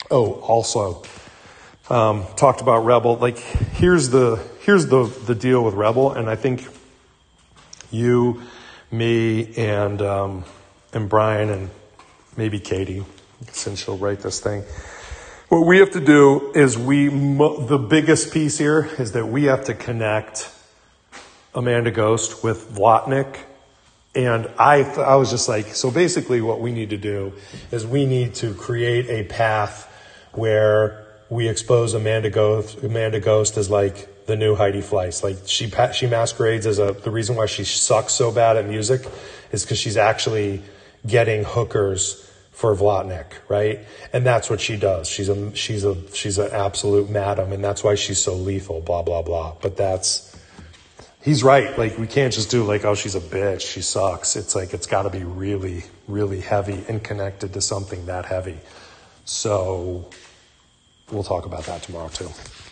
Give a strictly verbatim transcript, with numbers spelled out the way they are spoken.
Oh, also, um, talked about Rebel. Like, here's the here's the the deal with Rebel, and I think you, me, and um, and Brian, and maybe Katie, since she'll write this thing. What we have to do is we the biggest piece here is that we have to connect Amanda Ghost with Vlotnik. And I, I was just like, so basically what we need to do is we need to create a path where we expose Amanda Ghost, Amanda Ghost as like the new Heidi Fleiss. Like she, she masquerades as a, the reason why she sucks so bad at music is because she's actually getting hookers for Vlotnik, right? And that's what she does. She's a, she's a, she's an absolute madam, and that's why she's so lethal, blah, blah, blah. But that's, he's right. Like, we can't just do like, oh, she's a bitch, she sucks. It's like, it's got to be really, really heavy and connected to something that heavy. So we'll talk about that tomorrow too.